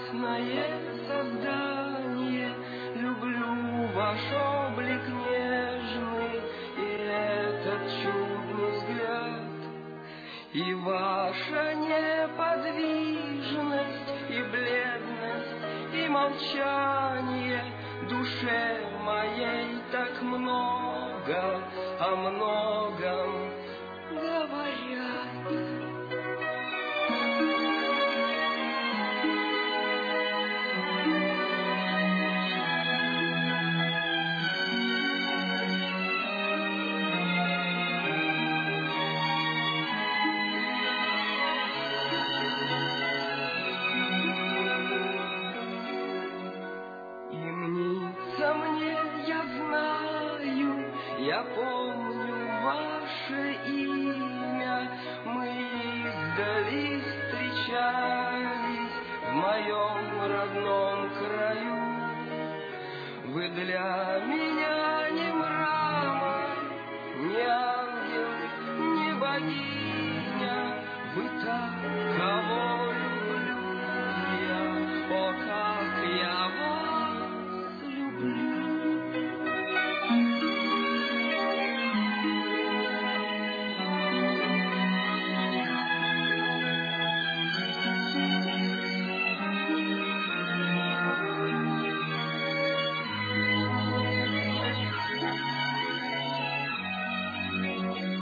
прекрасное создание, люблю ваш облик нежный и этот чудный взгляд, и ваша неподвижность, и бледность, и молчание душе моей так много о многом говорят. Я помню ваше имя, мы издали встречались в моем родном краю. Вы для меня не мрамор, не ангел, не богиня, вы та, кого